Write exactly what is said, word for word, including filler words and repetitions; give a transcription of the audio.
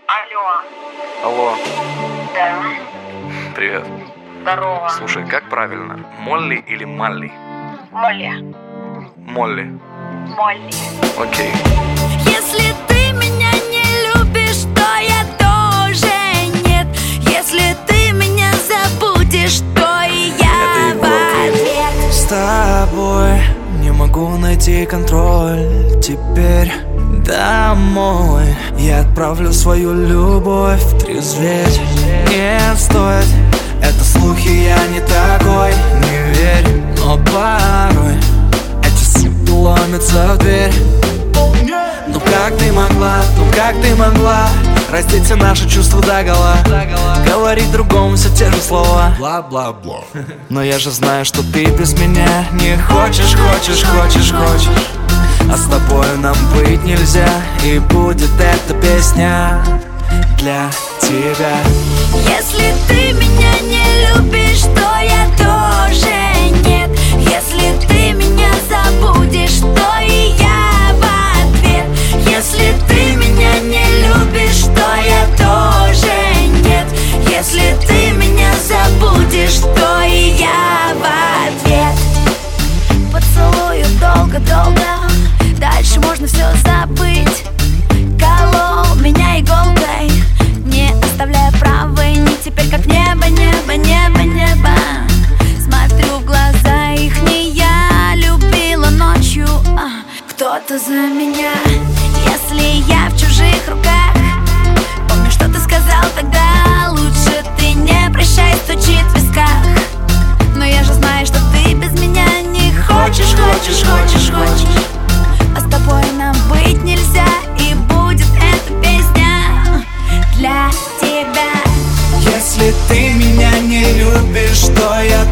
Алло. Алло. Да. Привет. Здорово. Слушай, как правильно? Молли или Малли? Молли. Молли. Молли. Окей. Если ты меня не любишь, то я тоже нет. Если ты меня забудешь, то и я в ответ. С тобой не могу найти контроль. Теперь домой я отправлю свою любовь трезветь. Не стоит, это слухи, я не такой. Не верь, но порой эти суки ломятся в дверь. Ну как ты могла, ну как ты могла раздеть все наши чувства догола, говорить другому все те же слова, бла-бла-бла. Но я же знаю, что ты без меня не хочешь, хочешь, хочешь, хочешь. А с тобой нам быть нельзя, и будет эта песня для тебя. Если ты меня не любишь, то я тоже нет. Если ты меня забудешь, то и я в ответ. Если ты меня не любишь, то я тоже нет. Если ты меня забудешь, то и я в ответ. Поцелую долго-долго, дальше можно все забыть. Колол меня иголкой, не оставляя правой нить. Теперь как небо, небо, небо, небо. Смотрю в глаза их, не я любила ночью, а кто-то за меня. Если я в чужих руках, помню, что ты сказал тогда. Лучше ты не прощай, стучит в висках. Но я же знаю, что ты без меня не хочешь, хочешь, хочешь, хочешь. А с тобой нам быть нельзя, и будет эта песня для тебя. Если ты меня не любишь, то я